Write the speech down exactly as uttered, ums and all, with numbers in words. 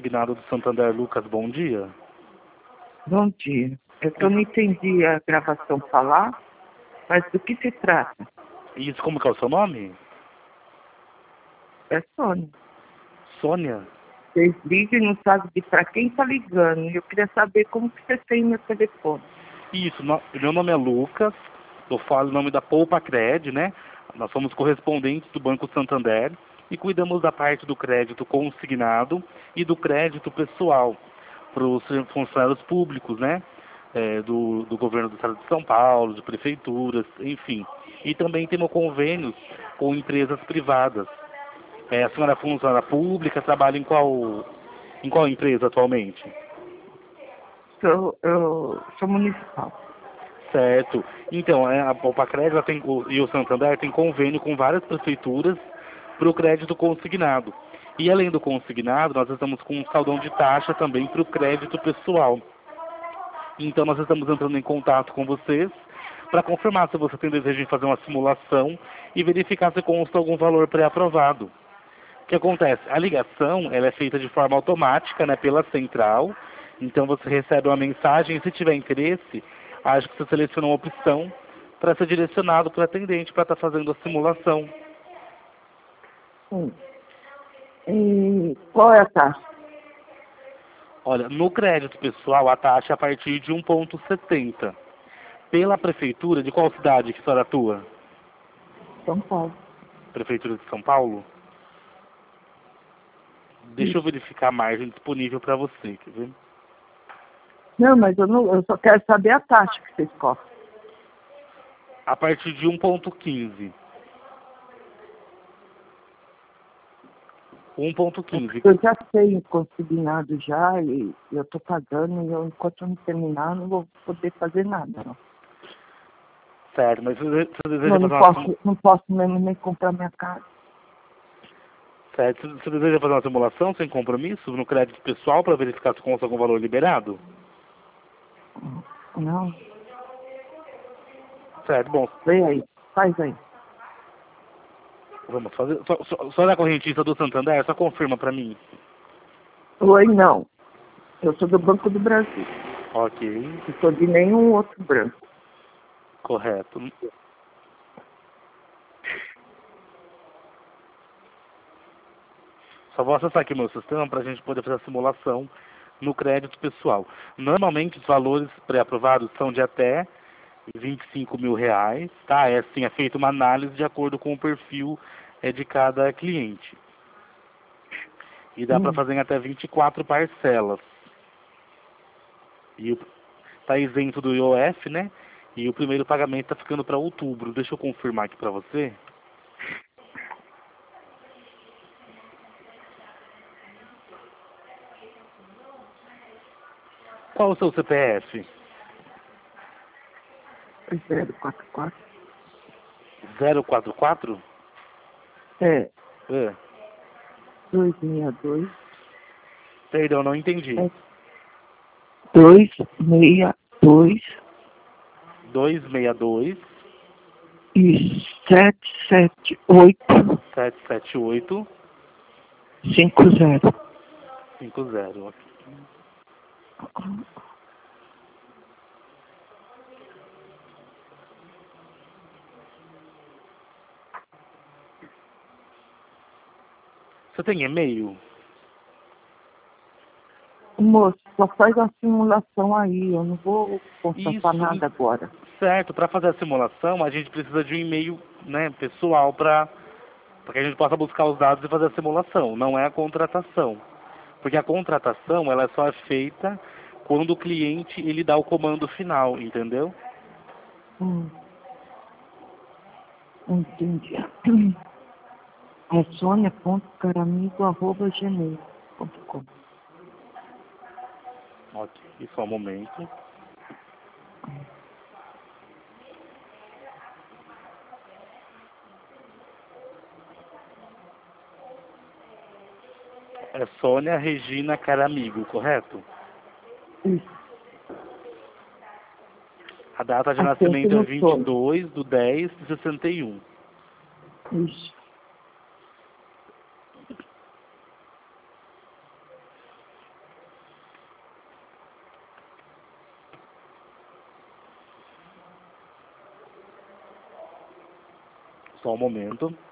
consignado do Santander. Lucas, bom dia. Bom dia. Eu que eu não entendi a gravação falar, mas do que se trata? Isso, como que é o seu nome? É Sônia. Sônia? Vocês ligam e não sabem de para quem está ligando. E eu queria saber como que você tem meu telefone. Isso, no, meu nome é Lucas, eu falo em nome da Poupa Cred, né? Nós somos correspondentes do Banco Santander e cuidamos da parte do crédito consignado e do crédito pessoal para os funcionários públicos, né? É, do, do governo do estado de São Paulo, de prefeituras, enfim. E também temos convênios com empresas privadas. É, a senhora é funcionária pública, trabalha em qual, em qual empresa atualmente? Sou, eu sou municipal. Certo. Então, é, a Poupa Cred ela tem, o- e o Santander tem convênio com várias prefeituras para o crédito consignado. E além do consignado, nós estamos com um saldão de taxa também para o crédito pessoal. Então, nós estamos entrando em contato com vocês para confirmar se você tem desejo de fazer uma simulação e verificar se consta algum valor pré-aprovado. O que acontece? A ligação ela é feita de forma automática, né, pela central. Então, você recebe uma mensagem e, se tiver interesse, acho que você seleciona uma opção para ser direcionado para o atendente para estar fazendo a simulação. Sim. E qual é a taxa? Olha, no crédito pessoal, a taxa é a partir de um vírgula setenta. Pela prefeitura, de qual cidade que a senhora atua? São Paulo. Prefeitura de São Paulo? Deixa eu Isso. verificar a margem disponível para você, quer ver? Não, mas eu, não, eu só quero saber a taxa que vocês cobram. A partir de um vírgula quinze. um vírgula É quinze. porque eu já sei o consignado já e eu estou pagando e eu, enquanto eu não terminar, não vou poder fazer nada. Não, Certo, mas você você deseja eu não fazer uma simulação? posso, não posso mesmo nem comprar minha casa. Certo. Você você deseja fazer uma simulação sem compromisso no crédito pessoal para verificar se consta algum valor liberado? Não, Certo, bom, vem aí, faz aí. vamos fazer. Só, só, só da correntista do Santander, só confirma para mim. Oi, não. Eu sou do Banco do Brasil. Ok, Não sou de nenhum outro branco. correto. Só vou acessar aqui o meu sistema para a gente poder fazer a simulação no crédito pessoal. Normalmente os valores pré-aprovados são de até vinte e cinco mil reais, tá? É assim, é feita uma análise de acordo com o perfil é, de cada cliente. E dá para Hum. fazer em até vinte e quatro parcelas. E está isento do I O F, né? E o primeiro pagamento está ficando para outubro. Deixa eu confirmar aqui para você. Qual o seu C P F? zero quatro quatro. zero quatro quatro? É, É. dois seis dois. Perdão, não entendi. É dois seis dois dois seis dois, e sete sete oito sete sete oito, cinco zero. cinco zero. Você tem e-mail? Moço, só faz a simulação aí, eu não vou constatar Isso, nada agora. certo. Para fazer a simulação, a gente precisa de um e-mail, né, pessoal para que a gente possa buscar os dados e fazer a simulação. Não é a contratação. Porque a contratação, ela só é feita quando o cliente ele dá o comando final, entendeu? Hum, entendi. É sonia ponto caramigo arroba gmail ponto com. Ok, só um momento. É Sônia Regina Caramigo, correto? Isso, A data de acento nascimento é no vinte e sono. dois de dez de sessenta e um. Isso. Só um momento.